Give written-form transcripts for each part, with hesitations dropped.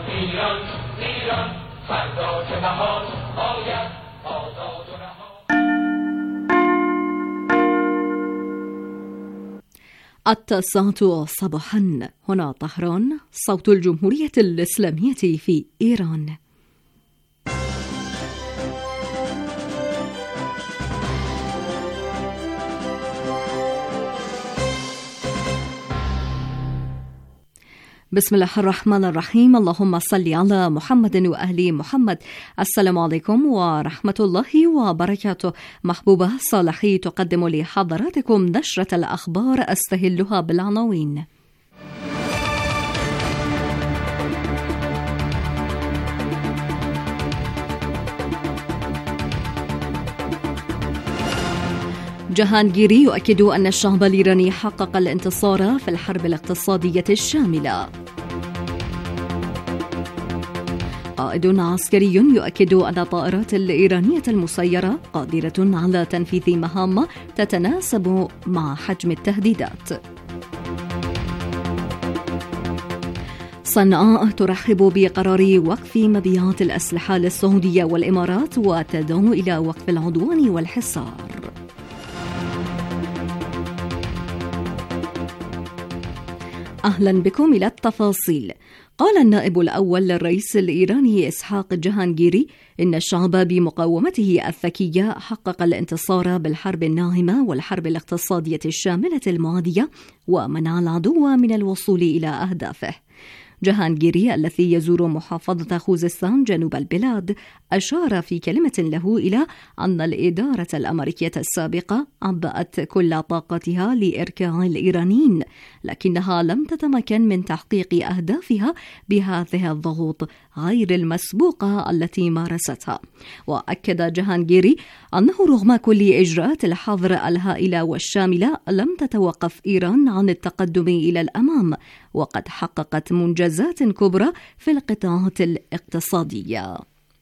ایران ایران فردا چه بهار آید آزاد و رها. التاسعة صباحا، هنا طهران، صوت الجمهورية الإسلامية في إيران. بسم الله الرحمن الرحيم. اللهم صل على محمد وأهل محمد. السلام عليكم ورحمة الله وبركاته. محبوبة صالحي تقدم لحضراتكم نشرة الأخبار أستهلها بالعناوين. جهانغيري يؤكد أن الشعب الإيراني حقق الانتصار في الحرب الاقتصادية الشاملة. قائد عسكري يؤكد أن الطائرات الإيرانية المسيرة قادرة على تنفيذ مهام تتناسب مع حجم التهديدات. صنعاء ترحب بقرار وقف مبيعات الأسلحة للسعودية والإمارات وتدعو إلى وقف العدوان والحصار. أهلا بكم إلى التفاصيل. قال النائب الأول للرئيس الإيراني إسحاق جهانغيري إن الشعب بمقاومته الذكية حقق الانتصار بالحرب الناعمة والحرب الاقتصادية الشاملة المعادية ومنع العدو من الوصول إلى أهدافه. جهانغيري الذي يزور محافظة خوزستان جنوب البلاد أشار في كلمة له إلى أن الإدارة الأمريكية السابقة عبأت كل طاقتها لإركاع الإيرانيين، لكنها لم تتمكن من تحقيق أهدافها بهذه الضغوط غير المسبوقة التي مارستها. وأكد جهانغيري أنه رغم كل إجراءات الحظر الهائلة والشاملة لم تتوقف إيران عن التقدم إلى الأمام، وقد حققت منجزات كبرى في القطاعات الاقتصادية.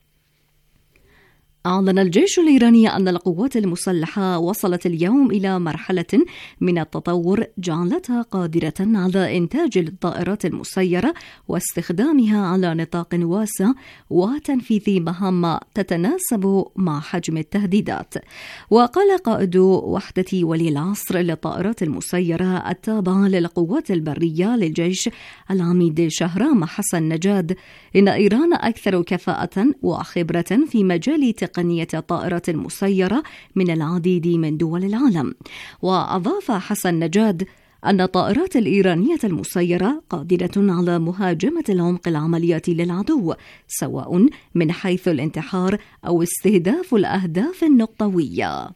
أعلن الجيش الإيراني أن القوات المسلحة وصلت اليوم إلى مرحلة من التطور جعلتها قادرة على إنتاج الطائرات المسيرة واستخدامها على نطاق واسع وتنفيذ مهام تتناسب مع حجم التهديدات. وقال قائد وحدة ولي العصر للطائرات المسيرة التابعة للقوات البرية للجيش العميد شهرام حسن نجاد إن إيران أكثر كفاءة وخبرة في مجال تقنية الطائرات المسيرة من العديد من دول العالم. وأضاف حسن نجاد أن الطائرات الإيرانية المسيرة قادرة على مهاجمة العمق العملياتي للعدو، سواء من حيث الانتحار أو استهداف الأهداف النقطوية.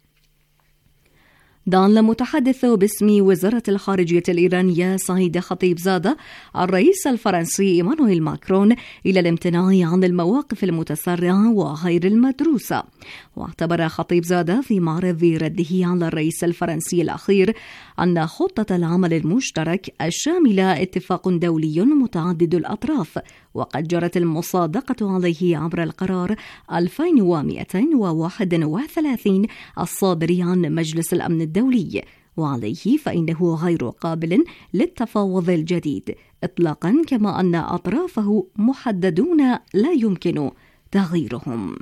دعا المتحدث باسم وزارة الخارجية الإيرانية سعيد خطيبزادة الرئيس الفرنسي إيمانويل ماكرون إلى الامتناع عن المواقف المتسرعة وغير المدروسة. واعتبر خطيبزادة في معرض رده على الرئيس الفرنسي الأخير أن خطة العمل المشترك الشاملة اتفاق دولي متعدد الأطراف، وقد جرت المصادقة عليه عبر القرار 2231 الصادر عن مجلس الأمن الدولي، وعليه فإنه غير قابل للتفاوض الجديد إطلاقا، كما أن أطرافه محددون لا يمكن تغييرهم.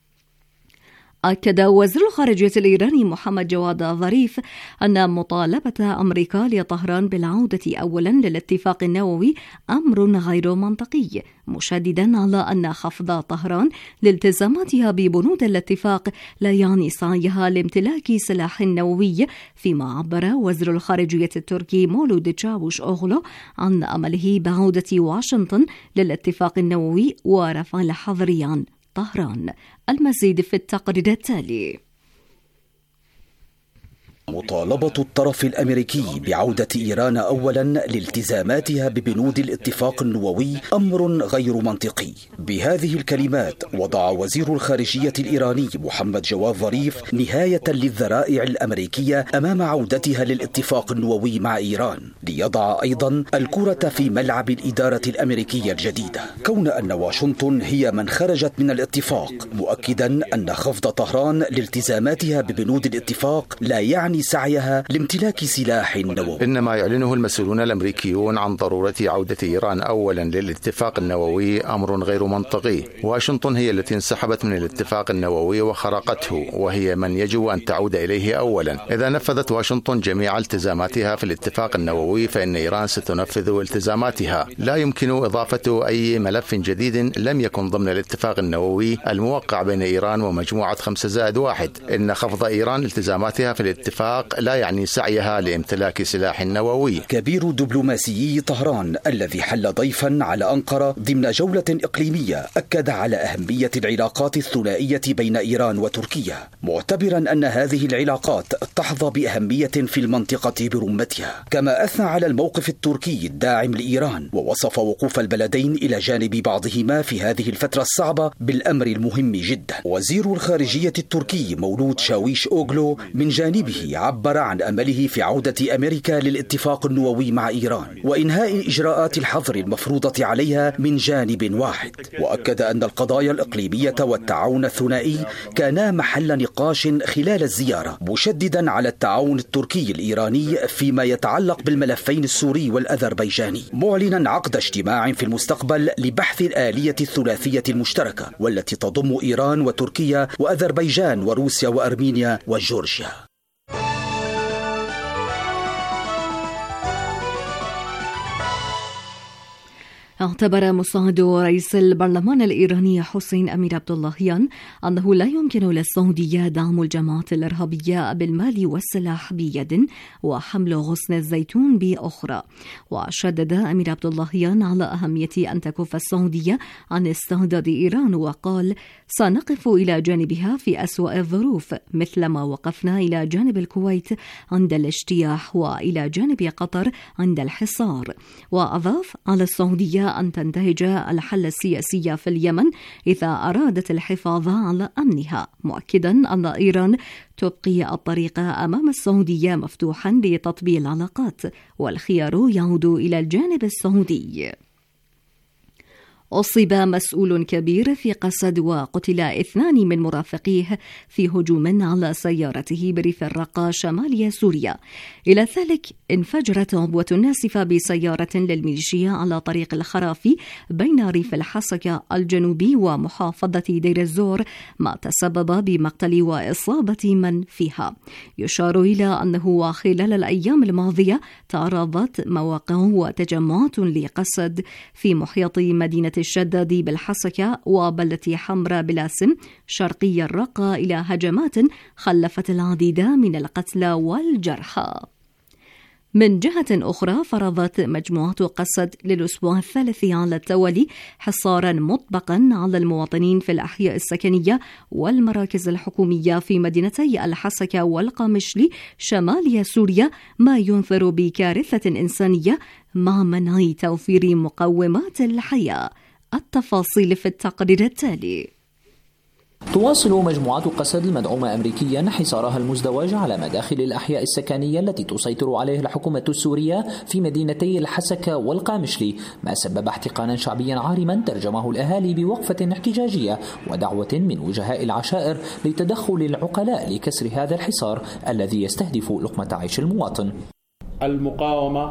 أكد وزير الخارجية الإيراني محمد جواد ظريف أن مطالبة أمريكا لطهران بالعودة أولا للاتفاق النووي أمر غير منطقي، مشددا على أن خفض طهران لالتزاماتها ببنود الاتفاق لا يعني سعيها لامتلاك سلاح نووي، فيما عبر وزير الخارجية التركي مولود تشاوش أوغلو عن أمله بعودة واشنطن للاتفاق النووي ورفع الحظر عن طهران. المزيد في التقرير التالي. مطالبة الطرف الأمريكي بعودة إيران أولا لالتزاماتها ببنود الاتفاق النووي أمر غير منطقي. بهذه الكلمات وضع وزير الخارجية الإيراني محمد جواد ظريف نهاية للذرائع الأمريكية أمام عودتها للاتفاق النووي مع إيران، ليضع أيضا الكرة في ملعب الإدارة الأمريكية الجديدة، كون أن واشنطن هي من خرجت من الاتفاق، مؤكدا أن خفض طهران لالتزاماتها ببنود الاتفاق لا يعني إيران سعيها لامتلاك سلاح نووي. إنما يعلنه المسؤولون الأمريكيون عن ضرورة عودة إيران أولا للاتفاق النووي أمر غير منطقي. واشنطن هي التي انسحبت من الاتفاق النووي وخرقته، وهي من يجب أن تعود إليه أولا. إذا نفذت واشنطن جميع التزاماتها في الاتفاق النووي فإن إيران ستنفذ التزاماتها. لا يمكن إضافة أي ملف جديد لم يكن ضمن الاتفاق النووي الموقع بين إيران ومجموعة 5+1. إن خفض إيران التزاماتها في الاتفاق لا يعني سعيها لامتلاك سلاح نووي. كبير دبلوماسيي طهران الذي حل ضيفا على أنقرة ضمن جولة إقليمية أكد على أهمية العلاقات الثنائية بين إيران وتركيا، معتبرا أن هذه العلاقات تحظى بأهمية في المنطقة برمتها. كما أثنى على الموقف التركي الداعم لإيران، ووصف وقوف البلدين إلى جانب بعضهما في هذه الفترة الصعبة بالأمر المهم جدا. وزير الخارجية التركي مولود شاويش أوغلو من جانبه عبر عن أمله في عودة أمريكا للاتفاق النووي مع إيران وإنهاء إجراءات الحظر المفروضة عليها من جانب واحد، وأكد أن القضايا الإقليمية والتعاون الثنائي كانا محل نقاش خلال الزيارة، مشددا على التعاون التركي الإيراني فيما يتعلق بالملفين السوري والأذربيجاني، معلنا عقد اجتماع في المستقبل لبحث الآلية الثلاثية المشتركة والتي تضم إيران وتركيا وأذربيجان وروسيا وأرمينيا وجورجيا. اعتبر مساعد رئيس البرلمان الإيراني حسين أمير عبد اللهيان أنه لا يمكن للسعودية دعم الجماعات الإرهابية بالمال والسلاح بيد وحمل غصن الزيتون بأخرى. وشدد أمير عبد اللهيان على أهمية أن تكف السعودية عن استهداد إيران، وقال: سنقف إلى جانبها في أسوأ الظروف مثلما وقفنا إلى جانب الكويت عند الاجتياح وإلى جانب قطر عند الحصار. وأضاف: على السعودية أن تنتهج الحل السياسي في اليمن إذا أرادت الحفاظ على أمنها، مؤكدا أن إيران تبقي الطريق أمام السعودية مفتوحا لتطبيع العلاقات، والخيار يعود إلى الجانب السعودي. أصيب مسؤول كبير في قسد وقتل 2 من مرافقيه في هجوم على سيارته بريف الرقة شمال سوريا. إلى ذلك انفجرت عبوة ناسفة بسيارة للميليشيا على طريق الخرافي بين ريف الحسكة الجنوبي ومحافظة دير الزور، ما تسبب بمقتل وإصابة من فيها. يشار إلى أنه خلال الأيام الماضية تعرضت مواقع وتجمعات لقسد في محيط مدينة الشداد بالحسكة وبلدة حمراء بلاسم شرقي الرقة إلى هجمات خلفت العديد من القتلى والجرحى. من جهة أخرى، فرضت مجموعة قسد للأسبوع الثالث على التوالي حصارا مطبقا على المواطنين في الأحياء السكنية والمراكز الحكومية في مدينتي الحسكة والقامشلي شمال سوريا، ما ينذر بكارثة إنسانية مع منع توفير مقومات الحياة. التفاصيل في التقرير التالي. تواصل مجموعات قسد المدعومة أمريكيا حصارها المزدوج على مداخل الأحياء السكنية التي تسيطر عليها الحكومة السورية في مدينتي الحسكة والقامشلي، ما سبب احتقانا شعبيا عارما ترجمه الأهالي بوقفة احتجاجية ودعوة من وجهاء العشائر لتدخل العقلاء لكسر هذا الحصار الذي يستهدف لقمة عيش المواطن. المقاومة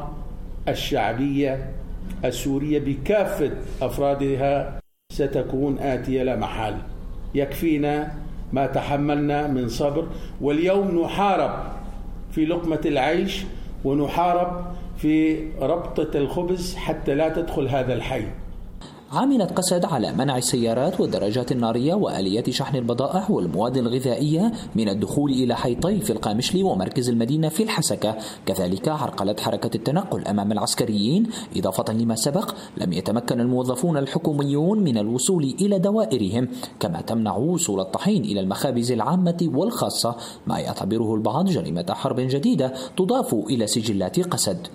الشعبية السورية بكافة أفرادها ستكون آتية لا محال. يكفينا ما تحملنا من صبر، واليوم نحارب في لقمة العيش ونحارب في ربطة الخبز حتى لا تدخل هذا الحي. عملت قسد على منع السيارات والدراجات النارية وآليات شحن البضائع والمواد الغذائية من الدخول إلى حيطي في القامشلي ومركز المدينة في الحسكة. كذلك عرقلت حركة التنقل أمام العسكريين. إضافة لما سبق، لم يتمكن الموظفون الحكوميون من الوصول إلى دوائرهم، كما تمنع وصول الطحين إلى المخابز العامة والخاصة، ما يعتبره البعض جريمة حرب جديدة تضاف إلى سجلات قسد.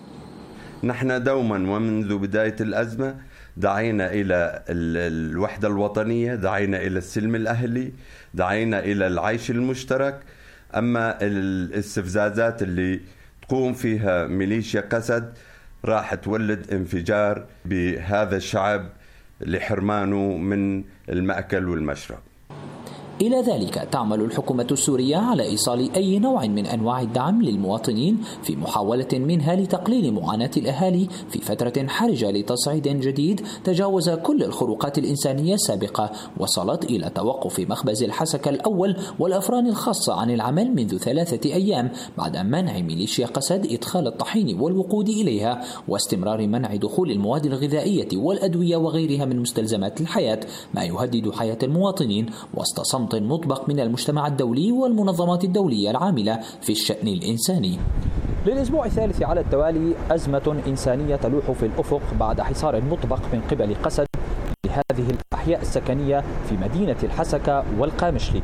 نحن دوما ومنذ بداية الأزمة دعينا إلى الوحدة الوطنية، دعينا إلى السلم الأهلي، دعينا إلى العيش المشترك. أما الاستفزازات اللي تقوم فيها ميليشيا قسد راح تولد انفجار بهذا الشعب لحرمانه من المأكل والمشرب. إلى ذلك تعمل الحكومة السورية على إيصال أي نوع من أنواع الدعم للمواطنين في محاولة منها لتقليل معاناة الأهالي في فترة حرجة لتصعيد جديد تجاوز كل الخروقات الإنسانية السابقة، وصلت إلى توقف مخبز الحسكة الأول والأفران الخاصة عن العمل منذ 3 أيام بعد منع ميليشيا قسد إدخال الطحين والوقود إليها، واستمرار منع دخول المواد الغذائية والأدوية وغيرها من مستلزمات الحياة، ما يهدد حياة المواطنين وسط صمت مطبق من المجتمع الدولي والمنظمات الدولية العاملة في الشأن الإنساني. للأسبوع الثالث على التوالي أزمة إنسانية تلوح في الأفق بعد حصار مطبق من قبل قسد لهذه الأحياء السكنية في مدينة الحسكة والقامشلي.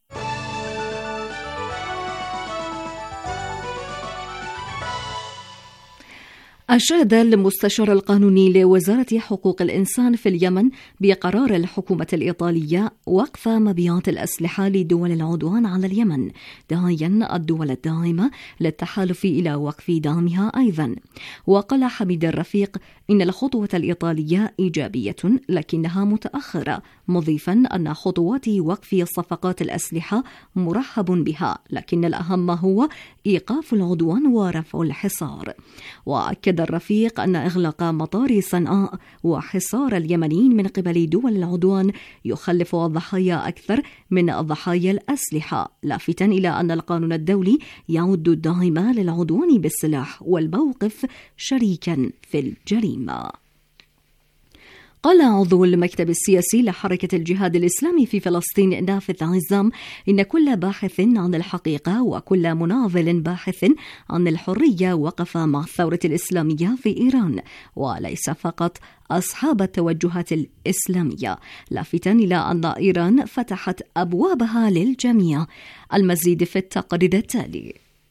أشاد المستشار القانوني لوزارة حقوق الإنسان في اليمن بقرار الحكومة الإيطالية وقف مبيعات الأسلحة لدول العدوان على اليمن، داعيا الدول الداعمة للتحالف إلى وقف دعمها أيضا. وقال حميد الرفيق إن الخطوة الإيطالية إيجابية لكنها متأخرة، مضيفا أن خطوات وقف صفقات الأسلحة مرحب بها، لكن الأهم هو إيقاف العدوان ورفع الحصار. وأكد الرفيق أن إغلاق مطار صنعاء وحصار اليمنيين من قبل دول العدوان يخلف الضحايا أكثر من ضحايا الأسلحة، لافتا إلى أن القانون الدولي يعد الداعم للعدوان بالسلاح والموقف شريكا في الجريمة. قال عضو المكتب السياسي لحركة الجهاد الإسلامي في فلسطين نافذ عزام إن كل باحث عن الحقيقة وكل مناضل باحث عن الحرية وقف مع الثورة الإسلامية في إيران، وليس فقط أصحاب التوجهات الإسلامية، لافتاً إلى أن إيران فتحت أبوابها للجميع. المزيد في التقرير التالي.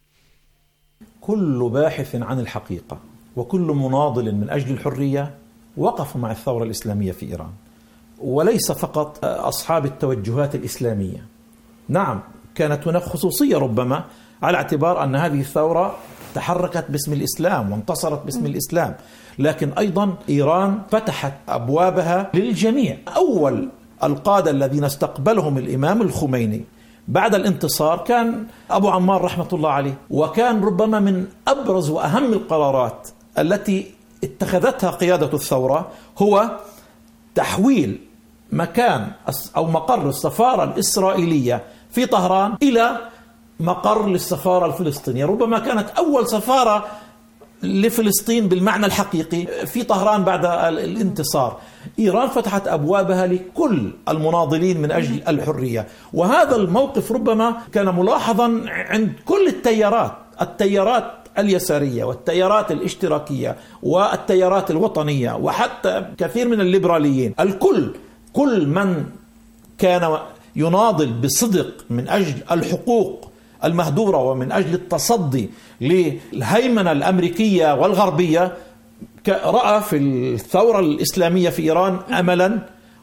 كل باحث عن الحقيقة وكل مناضل من أجل الحرية وقف مع الثورة الإسلامية في إيران، وليس فقط أصحاب التوجهات الإسلامية. نعم، كانت هناك خصوصية ربما على اعتبار أن هذه الثورة تحركت باسم الإسلام وانتصرت باسم الإسلام، لكن أيضا إيران فتحت أبوابها للجميع. أول القادة الذين استقبلهم الإمام الخميني بعد الانتصار كان أبو عمار رحمة الله عليه، وكان ربما من أبرز وأهم القرارات التي اتخذتها قيادة الثورة هو تحويل مكان أو مقر السفارة الإسرائيلية في طهران إلى مقر للسفارة الفلسطينية. ربما كانت أول سفارة لفلسطين بالمعنى الحقيقي في طهران بعد الانتصار. إيران فتحت أبوابها لكل المناضلين من أجل الحرية، وهذا الموقف ربما كان ملاحظا عند كل التيارات اليسارية والتيارات الاشتراكية والتيارات الوطنية وحتى كثير من الليبراليين. كل من كان يناضل بصدق من أجل الحقوق المهدورة ومن أجل التصدي للهيمنة الأمريكية والغربية رأى في الثورة الإسلامية في إيران أملا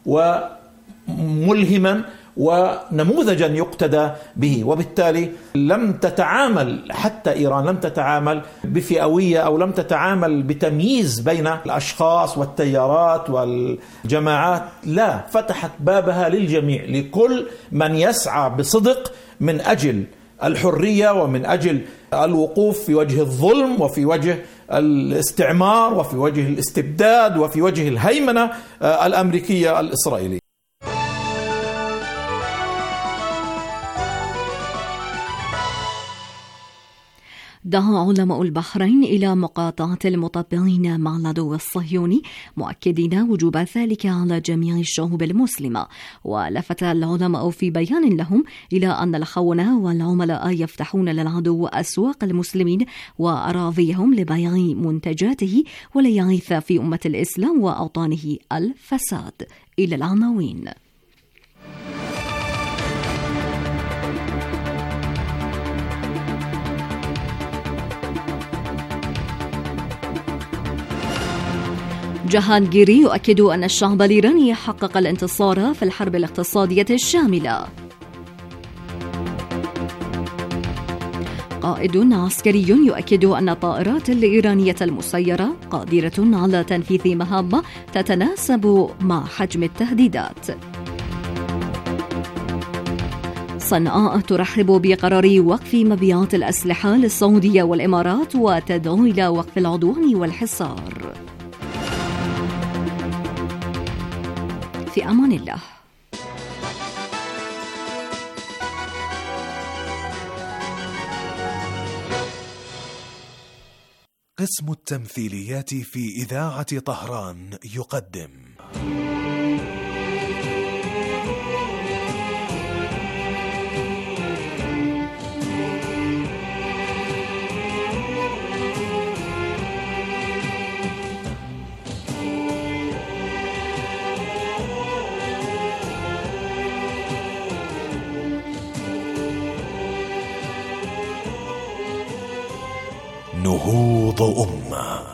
وملهما ونموذجا يقتدى به. وبالتالي لم تتعامل حتى إيران لم تتعامل بفئوية أو لم تتعامل بتمييز بين الأشخاص والتيارات والجماعات، لا، فتحت بابها للجميع، لكل من يسعى بصدق من أجل الحرية ومن أجل الوقوف في وجه الظلم وفي وجه الاستعمار وفي وجه الاستبداد وفي وجه الهيمنة الأمريكية الإسرائيلية. دعا علماء البحرين إلى مقاطعة المطبعين مع العدو الصهيوني، مؤكدين وجوب ذلك على جميع الشعوب المسلمة. ولفت العلماء في بيان لهم إلى أن الخونة والعملاء يفتحون للعدو أسواق المسلمين وأراضيهم لبيع منتجاته، وليعيث في أمة الإسلام وأوطانه الفساد. إلى العناوين. جهانغيري يؤكد أن الشعب الإيراني حقق الانتصار في الحرب الاقتصادية الشاملة. قائد عسكري يؤكد أن الطائرات الإيرانية المسيرة قادرة على تنفيذ مهام تتناسب مع حجم التهديدات. صنعاء ترحب بقرار وقف مبيعات الأسلحة للسعودية والإمارات وتدعو إلى وقف العدوان والحصار. في أمان الله. قسم التمثيليات في إذاعة طهران يقدم نهوض أمة.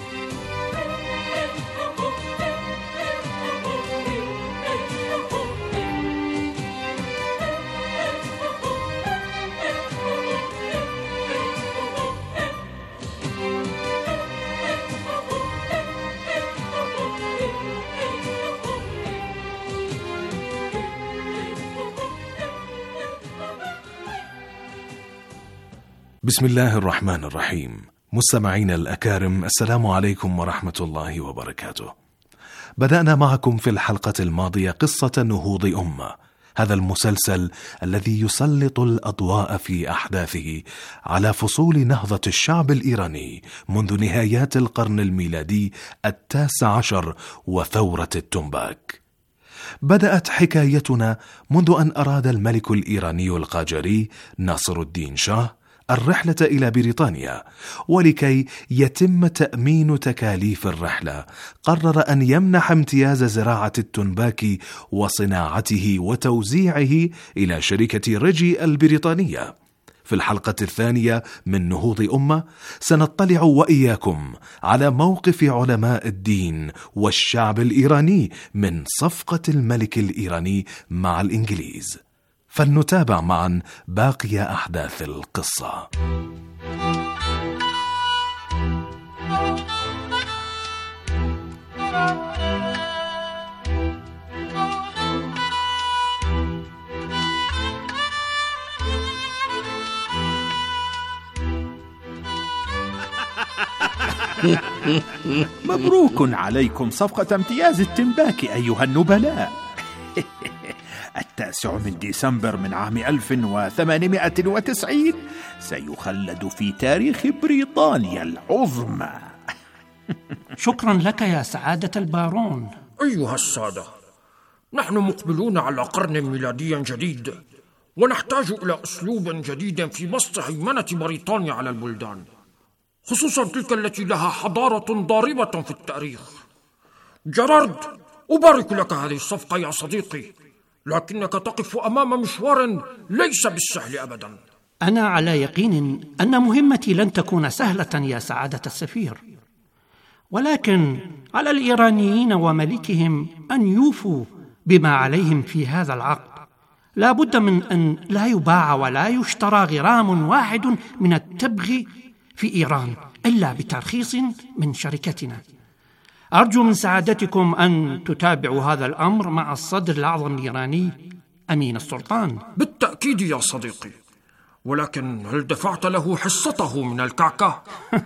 بسم الله الرحمن الرحيم. مستمعينا الأكارم، السلام عليكم ورحمة الله وبركاته. بدأنا معكم في الحلقة الماضية قصة نهوض أمة، هذا المسلسل الذي يسلط الأضواء في أحداثه على فصول نهضة الشعب الإيراني منذ نهايات القرن الميلادي 19 وثورة التنباك. بدأت حكايتنا منذ أن أراد الملك الإيراني القاجاري ناصر الدين شاه الرحلة إلى بريطانيا، ولكي يتم تأمين تكاليف الرحلة قرر أن يمنح امتياز زراعة التنباك وصناعته وتوزيعه إلى شركة ريجي البريطانية. في الحلقة الثانية من نهوض أمة سنطلع وإياكم على موقف علماء الدين والشعب الإيراني من صفقة الملك الإيراني مع الإنجليز. فلنتابع معا باقي أحداث القصة. مبروك عليكم صفقة امتياز التنباك أيها النبلاء. 9 ديسمبر من عام 1890 سيخلد في تاريخ بريطانيا العظمى. شكرا لك يا سعادة البارون. أيها السادة، نحن مقبلون على قرن ميلادي جديد، ونحتاج إلى أسلوب جديد في بسط هيمنة بريطانيا على البلدان، خصوصا تلك التي لها حضارة ضاربة في التاريخ. جيرارد، أبارك لك هذه الصفقة يا صديقي، لكنك تقف أمام مشوار ليس بالسهل أبدا. أنا على يقين أن مهمتي لن تكون سهلة يا سعادة السفير، ولكن على الإيرانيين وملكهم أن يوفوا بما عليهم في هذا العقد. لا بد من أن لا يباع ولا يشترى غرام واحد من التبغ في إيران إلا بترخيص من شركتنا. أرجو من سعادتكم أن تتابعوا هذا الأمر مع الصدر الأعظم الإيراني أمين السلطان. بالتأكيد يا صديقي، ولكن هل دفعت له حصته من الكعكة؟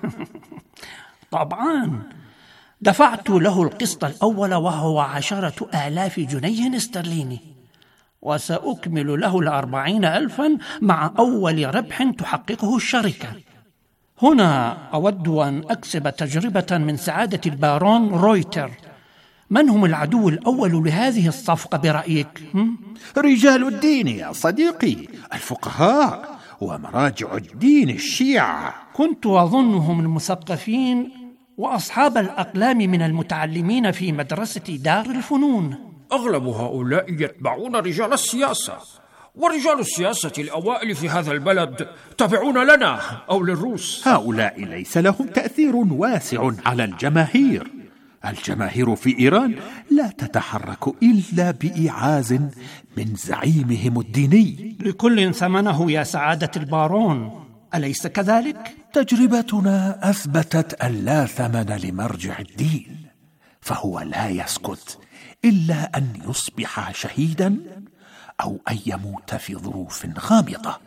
طبعا دفعت له القسط الأول وهو 10,000 جنيه استرليني، وسأكمل له 40,000 مع أول ربح تحققه الشركة. هنا أود أن أكسب تجربة من سعادة البارون رويتر. من هم العدو الأول لهذه الصفقة برأيك؟ رجال الدين يا صديقي، الفقهاء ومراجع الدين الشيعة. كنت أظنهم المثقفين وأصحاب الأقلام من المتعلمين في مدرسة دار الفنون. أغلب هؤلاء يتبعون رجال السياسة، ورجال السياسة الأوائل في هذا البلد تابعون لنا أو للروس. هؤلاء ليس لهم تأثير واسع على الجماهير. الجماهير في إيران لا تتحرك إلا بإيعاز من زعيمهم الديني. لكل ثمنه يا سعادة البارون، أليس كذلك؟ تجربتنا أثبتت أن لا ثمن لمرجع الدين، فهو لا يسكت إلا أن يصبح شهيدا أو أن يموت في ظروف غامضة.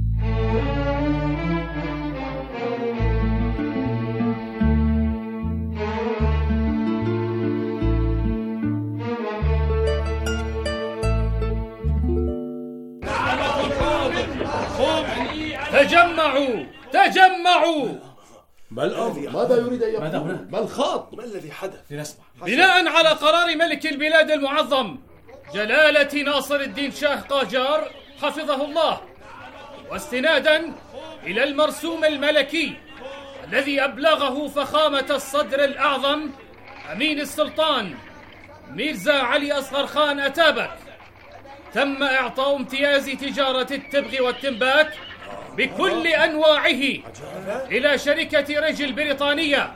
تجمعوا. ما الأمر؟ ماذا يريد أن يقول؟ ما الخاط؟ ما الذي حدث؟ لنسمع. بناء على قرار ملك البلاد المعظم جلالة ناصر الدين شاه قاجار حفظه الله، واستنادا إلى المرسوم الملكي الذي أبلغه فخامة الصدر الأعظم أمين السلطان ميرزا علي أصغر خان أتابك، تم إعطاء امتياز تجارة التبغ والتنباك بكل أنواعه إلى شركة رجل بريطانية،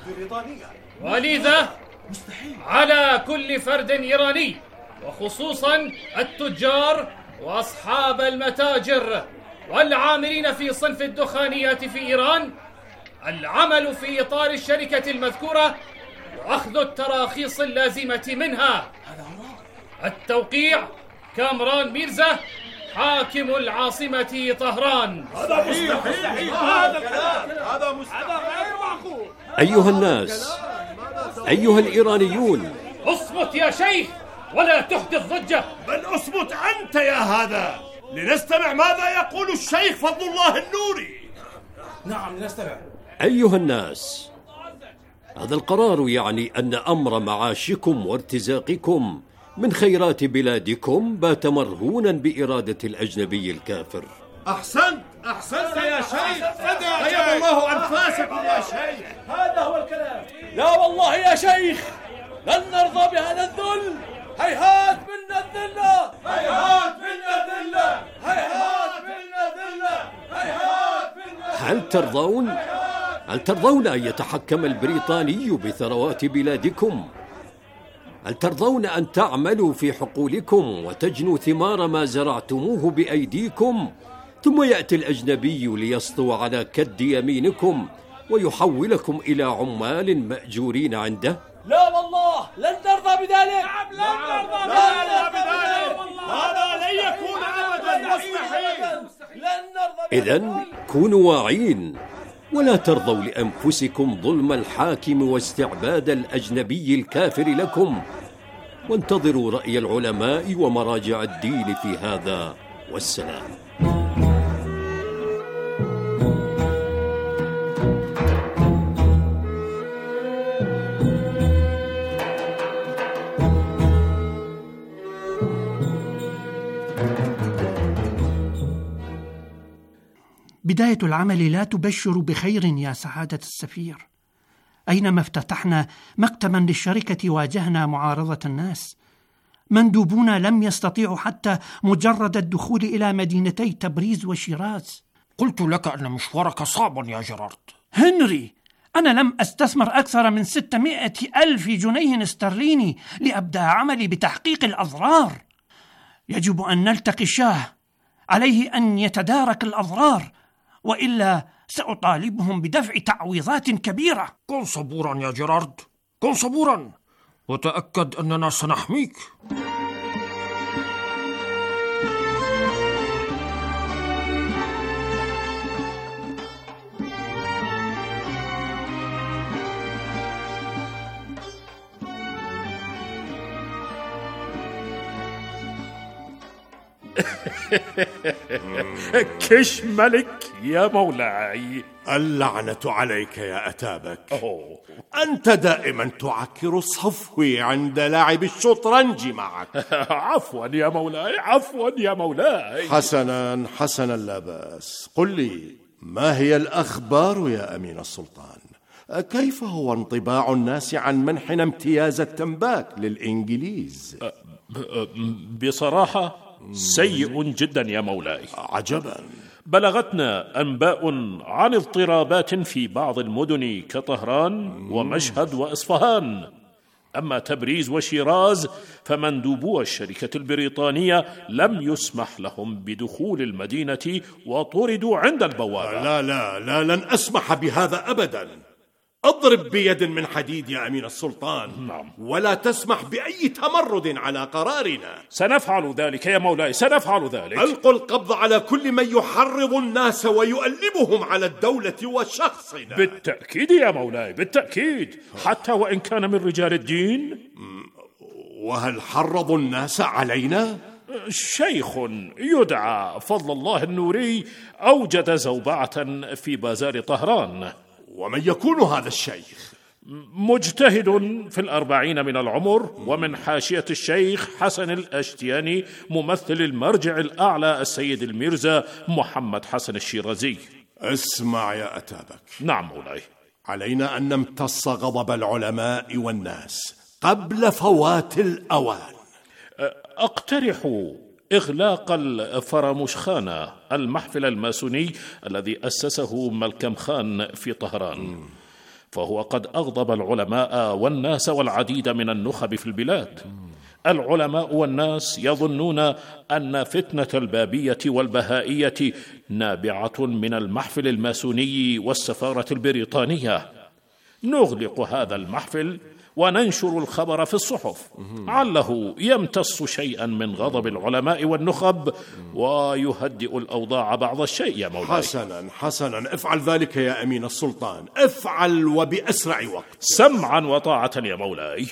ولذا على كل فرد إيراني وخصوصا التجار وأصحاب المتاجر والعاملين في صنف الدخانيات في إيران العمل في إطار الشركة المذكورة وأخذ التراخيص اللازمة منها. التوقيع كامران ميرزا حاكم العاصمة طهران. هذا مستحيل. هذا غير معقول. أيها الناس، أيها الإيرانيون، اصمت يا شيخ ولا تحدث ضجة. بل اصمت أنت يا هذا لنستمع ماذا يقول الشيخ فضل الله النوري. نعم لنستمع. أيها الناس، هذا القرار يعني أن أمر معاشكم وارتزاقكم من خيرات بلادكم بات مرهونا بإرادة الأجنبي الكافر. أحسنت يا شيخ. طيب الله أنفاسكم يا شيخ. هذا هو الكلام. لا والله يا شيخ لن نرضى بهذا الذل. هيهات منا الذلة. هيهات منا الذلة. هيهات منا الذلة. هيهات منا. هل ترضون أن يتحكم البريطاني بثروات بلادكم؟ هل ترضون أن تعملوا في حقولكم وتجنوا ثمار ما زرعتموه بأيديكم، ثم يأتي الأجنبي ليسطو على كد يمينكم ويحولكم إلى عمال مأجورين عنده؟ لا والله لن نرضى بذلك. نعم لن نرضى بذلك. هذا لن يكون أبدا مستحيل. إذن كونوا واعين ولا ترضوا لأنفسكم ظلم الحاكم واستعباد الأجنبي الكافر لكم، وانتظروا رأي العلماء ومراجع الدين في هذا، والسلام. بداية العمل لا تبشر بخير يا سعادة السفير. أينما افتتحنا مكتبا للشركة واجهنا معارضة الناس. مندوبون لم يستطيعوا حتى مجرد الدخول إلى مدينتي تبريز وشيراز. قلت لك أن مشوارك صعب يا جيرارد. هنري، أنا لم أستثمر أكثر من 600,000 جنيه استرليني لأبدأ عملي بتحقيق الأضرار. يجب أن نلتقي الشاه، عليه أن يتدارك الأضرار، وإلا سأطالبهم بدفع تعويضات كبيرة. كن صبورا يا جيرارد، كن صبورا، وتأكد أننا سنحميك. كش ملك يا مولاي. اللعنة عليك يا أتابك. أنت دائما تعكر صفوي عند لعب الشطرنج معك. عفوا يا مولاي، عفوا يا مولاي. حسنا لا بأس. قل لي، ما هي الأخبار يا أمين السلطان؟ كيف هو انطباع الناس عن منحنا امتياز التنباك للإنجليز؟ بصراحة سيء جدا يا مولاي. عجبا. بلغتنا أنباء عن اضطرابات في بعض المدن كطهران ومشهد وإصفهان. أما تبريز وشيراز فمندوبو الشركة البريطانية لم يسمح لهم بدخول المدينة وطردوا عند البوابة. لا لن أسمح بهذا أبدا. اضرب بيد من حديد يا أمين السلطان. نعم. ولا تسمح بأي تمرد على قرارنا. سنفعل ذلك يا مولاي، سنفعل ذلك. ألقوا القبض على كل من يحرض الناس ويؤلبهم على الدولة وشخصنا. بالتأكيد يا مولاي، بالتأكيد، حتى وإن كان من رجال الدين. وهل حرضوا الناس علينا؟ شيخ يدعى فضل الله النوري أوجد زوبعة في بازار طهران. ومن يكون هذا الشيخ؟ مجتهد في 40 من العمر، ومن حاشية الشيخ حسن الأشتياني ممثل المرجع الأعلى السيد الميرزا محمد حسن الشيرازي. اسمع يا أتابك. نعم مولاي. علينا أن نمتص غضب العلماء والناس قبل فوات الأوان. أقترح إغلاق الفراموشخانة، المحفل الماسوني الذي أسسه ملكم خان في طهران، فهو قد أغضب العلماء والناس والعديد من النخب في البلاد. العلماء والناس يظنون أن فتنة البابية والبهائية نابعة من المحفل الماسوني والسفارة البريطانية. نغلق هذا المحفل وننشر الخبر في الصحف، عله يمتص شيئا من غضب العلماء والنخب ويهدئ الأوضاع بعض الشيء يا مولاي. حسنا، افعل ذلك يا أمين السلطان، افعل وبأسرع وقت. سمعا وطاعة يا مولاي.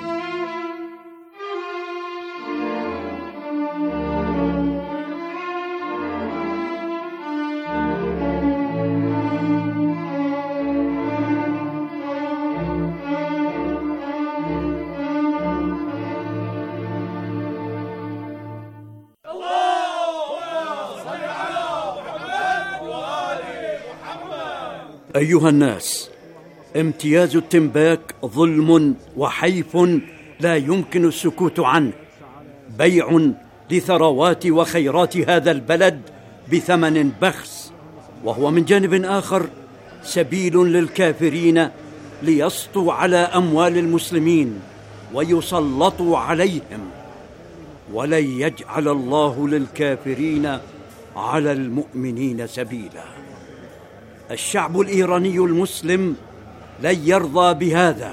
أيها الناس، امتياز التنباك ظلم وحيف لا يمكن السكوت عنه، بيع لثروات وخيرات هذا البلد بثمن بخس، وهو من جانب آخر سبيل للكافرين ليسطوا على أموال المسلمين ويسلطوا عليهم، ولن يجعل الله للكافرين على المؤمنين سبيلا. الشعب الإيراني المسلم لن يرضى بهذا.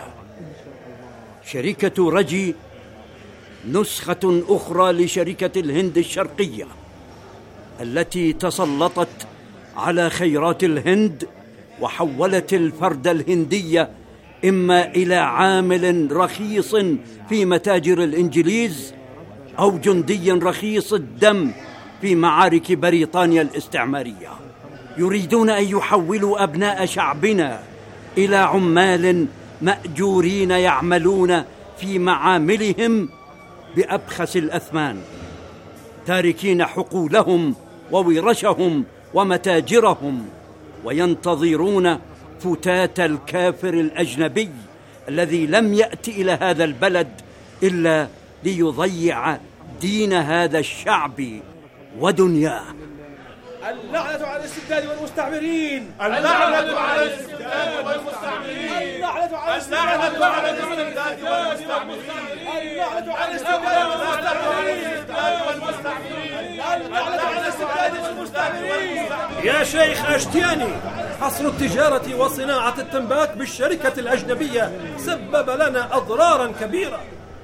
شركة رجي نسخة أخرى لشركة الهند الشرقية التي تسلطت على خيرات الهند وحولت الفرد الهندي إما إلى عامل رخيص في متاجر الإنجليز أو جندي رخيص الدم في معارك بريطانيا الاستعمارية. يريدون أن يحولوا أبناء شعبنا إلى عمال مأجورين يعملون في معاملهم بأبخس الأثمان، تاركين حقولهم وورشهم ومتاجرهم، وينتظرون فتات الكافر الأجنبي الذي لم يأتي إلى هذا البلد إلا ليضيع دين هذا الشعب ودنياه. اللعنة على الاستبداد والمستعمرين. اللعنة على الاستبداد والمستعمرين. اللعنة على الاستبداد والمستعمرين. اللعنة على الاستبداد والمستعمرين. اللعنة على الاستبداد والمستعمرين. يا شيخ أشتياني، حصر التجارة وصناعة التنباك بالشركة الأجنبية سبب لنا أضرارا كبيرة.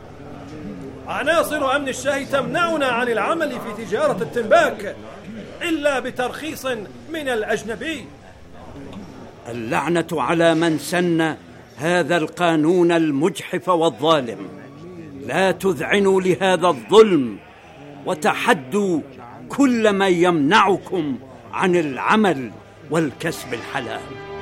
عناصر أمن الشاه تمنعنا عن العمل في تجارة التنباك إلا بترخيص من الأجنبي. اللعنة على من سن هذا القانون المجحف والظالم. لا تذعنوا لهذا الظلم وتحدوا كل من يمنعكم عن العمل والكسب الحلال.